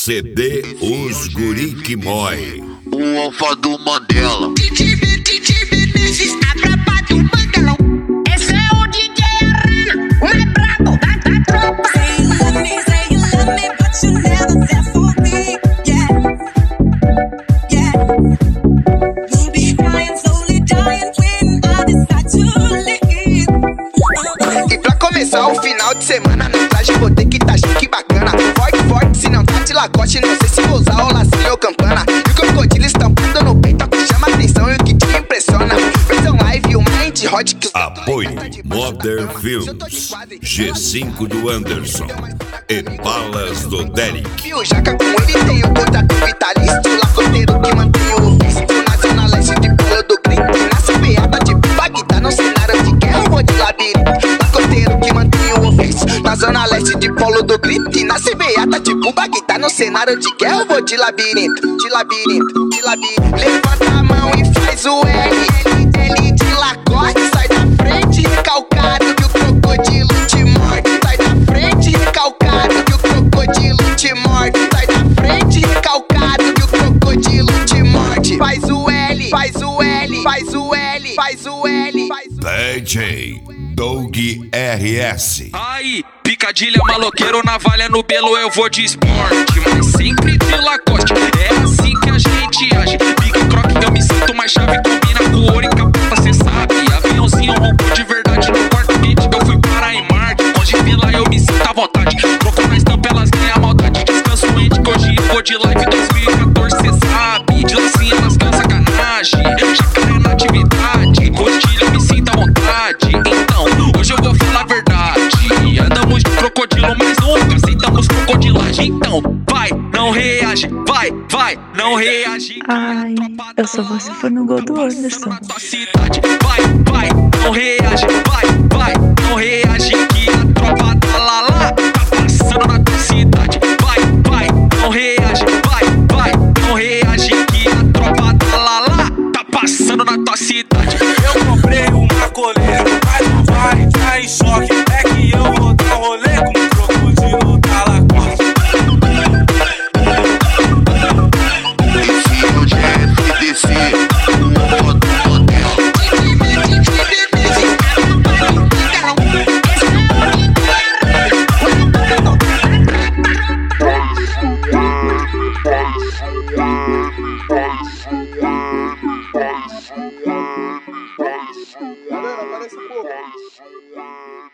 CD Os Guri que Mói. O alfa do Mandela. DJ Vinícius, a tropa do Mandelão. Esse é o DJ Arana, o mais brabo da tropa. Say you love me, but you never there for me. Yeah. You'll be crying, slowly dying when I decide to leave. E pra começar o final de semana no traje vou ter que tá chique bacana. Forte, se não tá de Lacoste, não sei se vou usar o lacinho ou campana. E o crocodilo estampando no peito, que chama atenção e o que te impressiona. Versão live, o Mind Hot que Apoio Modern Films, G5 do Anderson e Balas do Derek. E o Jaca com ele tem o contrato vitalício. Lacoteiro que mantém o ofício. Na zona leste de Polo do Grito, nasce beata de Bagdá no cenário de guerra, vou de labirinto. Lacoteiro que mantém o ofício. Na zona leste de Polo do Grito, e nasce beata tipo Bagdá no cenário de guerra, vou de labirinto. De labirinto. Levanta a mão e faz o L de Lacoste. Sai da frente, recalcado que o crocodilo te morde. Sai da frente, recalcado que o crocodilo te morde. Sai da frente, recalcado que o crocodilo te morde. Faz o L, faz o L, faz o L, faz o L, faz o L. DJ Doug RS. Aí, picadilha, maloqueiro, navalha no belo, eu vou de esporte, mas sempre de Lacoste. É assim que a gente age. Pique croque, eu me sinto mais chave. Combina com ouro e capota, cê sabe. Aviãozinho rompou de verdade no quarto quente. Eu fui para em Marte, onde fila eu me sinto à vontade. Troco na estampa, elas ganham a maldade. Descanso ente, que hoje eu vou de live 2014, cê sabe. De lacinha elas ganham sacanagem. Jacaré na atividade, cotilha eu me sinto à vontade. Então, hoje eu vou falar a verdade. Andamos de crocodilo, mas nunca aceitamos crocodilagem. Então, vai, não reage, vai, não reage. Ai, eu só vou se for no gol do Anderson. Vai, não reage, vai, não reage. Que a tropa da Lala tá passando na tua cidade. Vai, não reage, vai, não reage. Que a tropa da Lala tá passando na tua cidade. Eu comprei uma coleira, mas não vai entrar em choque. É que eu vou dar um rolê com o crocodilo da Lacoste. Esse é o GFDC. O alfa do Mandela. Galera, parece pouco.